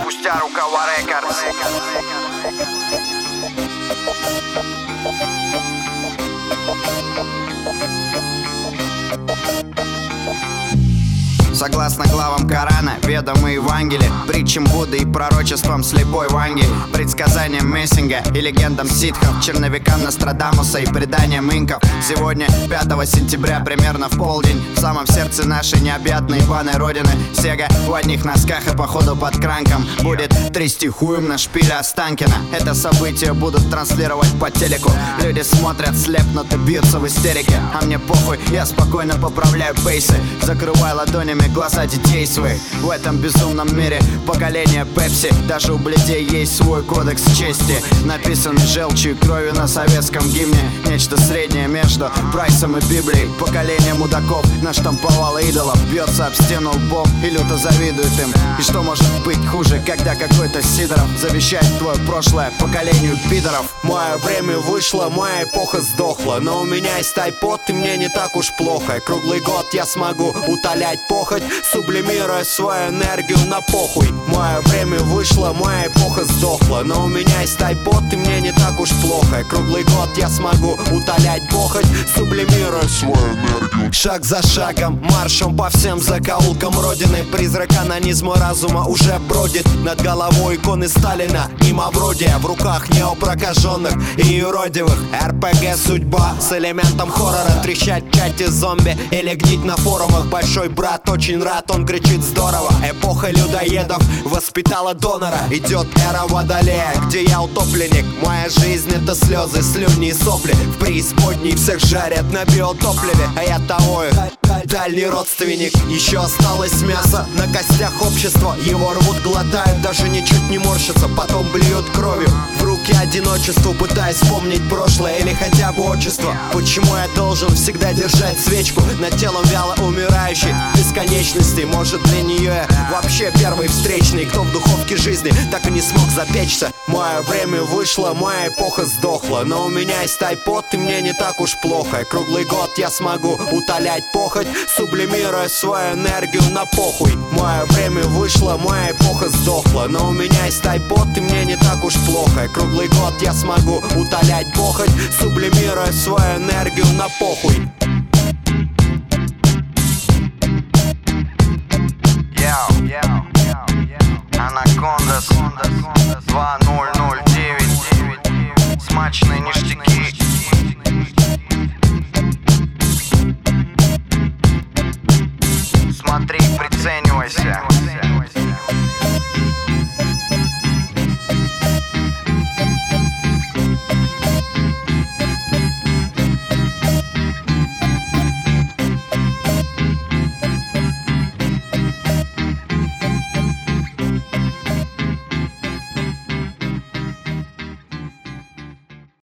спустя рукава рекордс. Согласно главам Корана, ведам и Евангелия, притчам Будды и пророчествам слепой Ванги, предсказаниям Мессинга и легендам ситхов, черновикам Нострадамуса и преданиям инков. Сегодня, 5 сентября, примерно в полдень, в самом сердце нашей необъятной ебаной родины, Сега в одних носках и походу под кранком будет трясти хуем на шпиле Останкина. Это событие будут транслировать по телеку. Люди смотрят, слепнут и бьются в истерике. А мне похуй, я спокойно поправляю пейсы, закрываю ладонями глаза детей своих. В этом безумном мире поколение Пепси. Даже у блядей есть свой кодекс чести, написанный желчью и кровью на советском гимне. Нечто среднее между Прайсом и Библией. Поколение мудаков наштамповало идолов, бьется об стену лбом и люто завидует им. И что может быть хуже, когда какой-то Сидоров завещает твое прошлое поколению пидоров? Мое время вышло, моя эпоха сдохла, но у меня есть айпод, и мне не так уж плохо. И круглый год я смогу утолять похоть, сублимируя свою энергию на похуй. Мое время вышло, моя эпоха сдохла, но у меня есть айпод, и мне не так уж плохо. И круглый год я смогу утолять похоть, сублимируя свою энергию. Шаг за шагом, маршем по всем закоулкам родины. Призрак анонизма разума уже бродит над головой иконы Сталина и Мавродия. В руках неопрокаженных и юродивых РПГ судьба с элементом хоррора. Трещать в чате зомби или гнить на форумах. Большой брат очень рад, он кричит здорово. Эпоха людоедов воспитала донора. Идет эра водолея, где я утопленник. Моя жизнь это слезы, слюни и сопли. В преисподней всех жарят на биотопливе, а я того их дальний родственник. Еще осталось мясо на костях общества. Его рвут, глотают, даже ничуть не морщатся. Потом блюют кровью в руки одиночеству, пытаясь вспомнить прошлое или хотя бы отчество. Почему я должен всегда держать свечку над телом вяло умирающей бесконечности? Может, для нее я вообще первый встречный, кто в духовке жизни так и не смог запечься. Мое время вышло, моя эпоха сдохла, но у меня есть айпод, и мне не так уж плохо. И круглый год я смогу утолять похоть, сублимируя свою энергию на похуй. Мое время вышло, моя эпоха сдохла, но у меня есть айпод, и мне не так уж плохо. И круглый год я смогу утолять похоть, сублимируя свою энергию на похуй. Анакондас 2009. Смачные ништяки. Смотри, приценивайся.